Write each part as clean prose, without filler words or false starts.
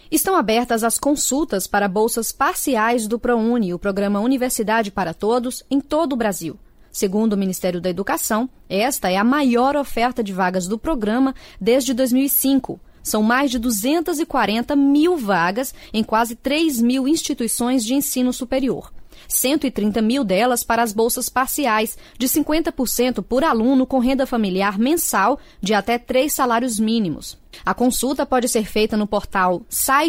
Estão abertas as consultas para bolsas parciais do ProUni, o Programa Universidade para Todos, em todo o Brasil. Segundo o Ministério da Educação, esta é a maior oferta de vagas do programa desde 2005. São mais de 240 mil vagas em quase 3 mil instituições de ensino superior. 130 mil delas para as bolsas parciais, de 50% por aluno com renda familiar mensal de até 3 salários mínimos. A consulta pode ser feita no portal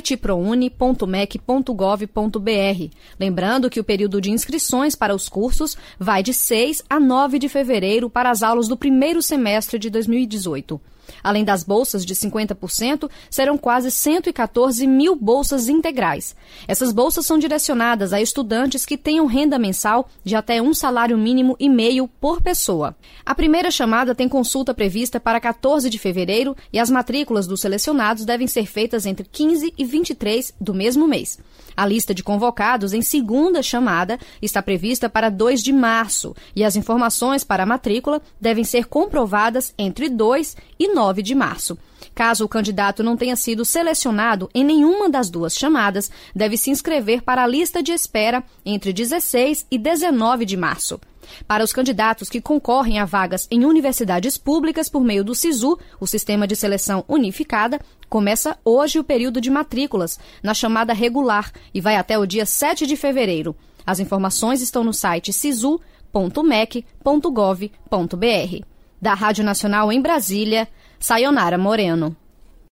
siteprouni.mec.gov.br. Lembrando que o período de inscrições para os cursos vai de 6 a 9 de fevereiro para as aulas do primeiro semestre de 2018. Além das bolsas de 50%, serão quase 114 mil bolsas integrais. Essas bolsas são direcionadas a estudantes que tenham renda mensal de até 1 salário mínimo e meio por pessoa. A primeira chamada tem consulta prevista para 14 de fevereiro e as matrículas dos selecionados devem ser feitas entre 15 e 23 do mesmo mês. A lista de convocados em segunda chamada está prevista para 2 de março e as informações para a matrícula devem ser comprovadas entre 2 e 9 de março. Caso o candidato não tenha sido selecionado em nenhuma das duas chamadas, deve se inscrever para a lista de espera entre 16 e 19 de março. Para os candidatos que concorrem a vagas em universidades públicas por meio do SISU, o Sistema de Seleção Unificada, começa hoje o período de matrículas, na chamada regular, e vai até o dia 7 de fevereiro. As informações estão no site sisu.mec.gov.br. Da Rádio Nacional em Brasília, Sayonara Moreno.